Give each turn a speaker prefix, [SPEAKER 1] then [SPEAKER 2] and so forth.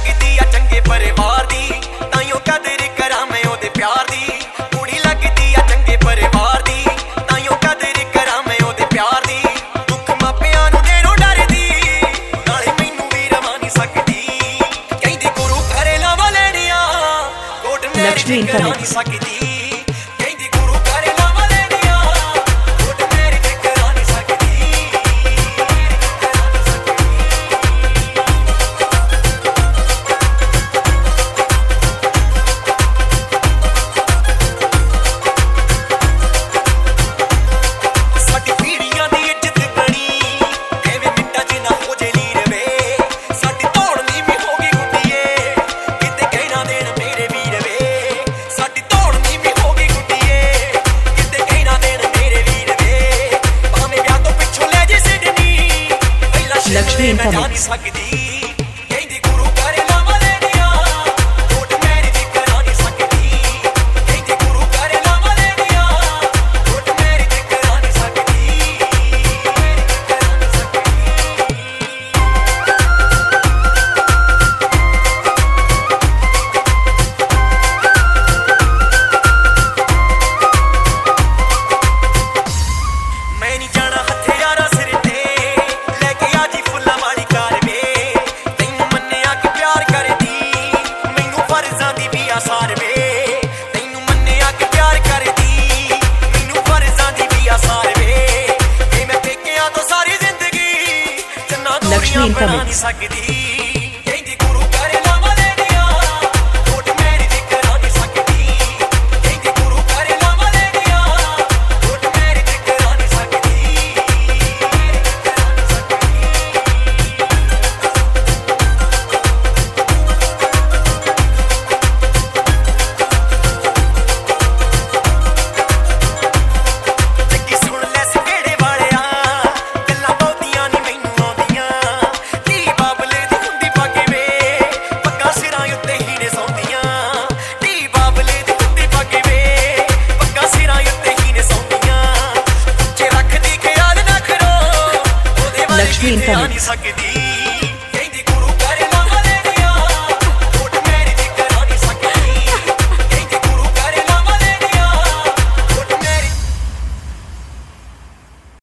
[SPEAKER 1] लगदी आ चंगे परिवार दी, ताइयों कदर करा मैं ओदे प्यार दी। कुड़ी लगदी आ चंगे परिवार दी, ताइयों कदर करा मैं ओदे प्यार दी। दुख मापियां नूं देणों डरदी, नाले मैनूं भी रवा नहीं सकदी। कहंदी गुरु घरे लावा लेणियां, कोट मेरी करा नहीं सकदी।
[SPEAKER 2] Lakshmi in the mix. Lakshmi in the mix.
[SPEAKER 1] Lakshmi in the mix.